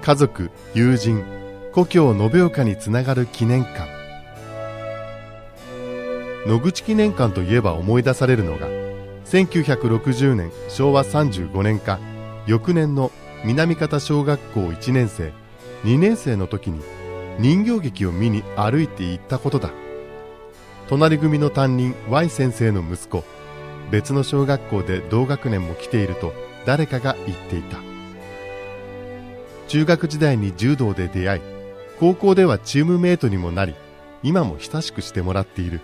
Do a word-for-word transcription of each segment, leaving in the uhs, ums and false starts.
家族、友人、故郷延岡につながる記念館。野口記念館といえば思い出されるのが、せんきゅうひゃくろくじゅうねんしょうわさんじゅうごねんか翌年の南方小学校いちねんせい、にねんせいの時に人形劇を見に歩いて行ったことだ。隣組の担任 Y 先生の息子、別の小学校で同学年も来ていると誰かが言っていた。中学時代に柔道で出会い、高校ではチームメイトにもなり、今も親しくしてもらっている。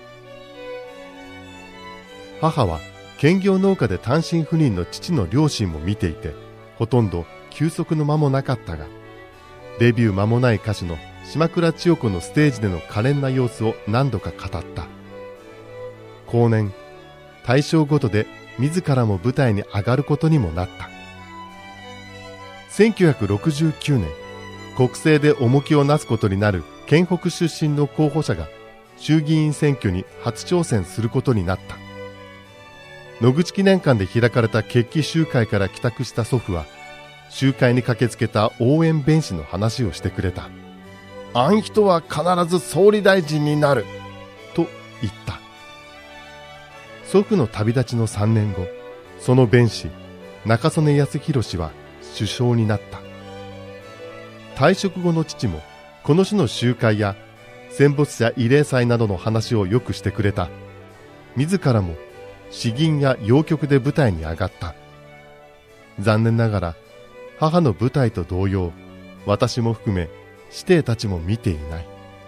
母は兼業農家で単身赴任の父の両親も見ていて、ほとんど休息の間もなかったが、デビュー間もない歌手の島倉千代子のステージでの可憐な様子を何度か語った。後年、大正ごとで自らも舞台に上がることにもなった。せんきゅうひゃくろくじゅうきゅうねん、国政で重きをなすことになる県北出身の候補者が衆議院選挙に初挑戦することになった。野口記念館で開かれた決起集会から帰宅した祖父は、集会に駆けつけた応援弁士の話をしてくれた。あん人は必ず総理大臣になると言った。祖父の旅立ちのさんねんご、その弁士中曽根康弘氏は首相になった。退職後の父もこの種の集会や戦没者慰霊祭などの話をよくしてくれた。自らも詩吟や謡曲で舞台に上がった。残念ながら母の舞台と同様、私も含め師弟たちも見ていない。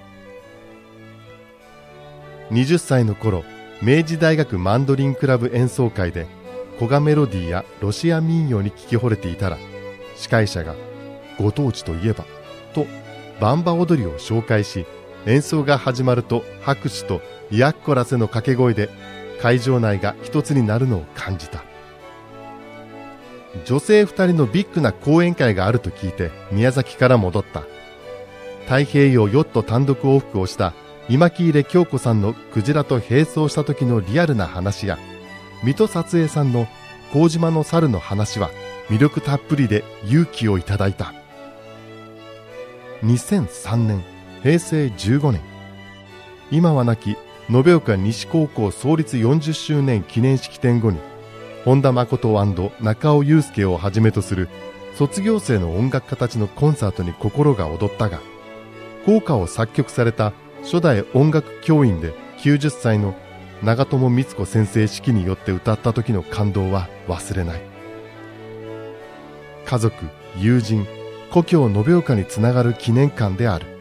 はたちの頃、明治大学マンドリンクラブ演奏会で古賀メロディーやロシア民謡に聞き惚れていたら、司会者がご当地といえばとバンバ踊りを紹介し、演奏が始まると拍手とイヤッコラセの掛け声で会場内が一つになるのを感じた。女性二人のビッグな講演会があると聞いて宮崎から戻った。太平洋ヨット単独往復をした今木入京子さんのクジラと並走した時のリアルな話や、水戸撮影さんの麹島の猿の話は魅力たっぷりで勇気をいただいた。にせんさんねん、へいせいじゅうごねん、今は亡き延岡西高校創立よんじゅっしゅうねん記念式典後に、本田誠&中尾祐介をはじめとする卒業生の音楽家たちのコンサートに心が躍ったが、校歌を作曲された初代音楽教員できゅうじゅっさいの長友光子先生指揮によって歌った時の感動は忘れない。家族、友人、故郷延岡につながる記念館である。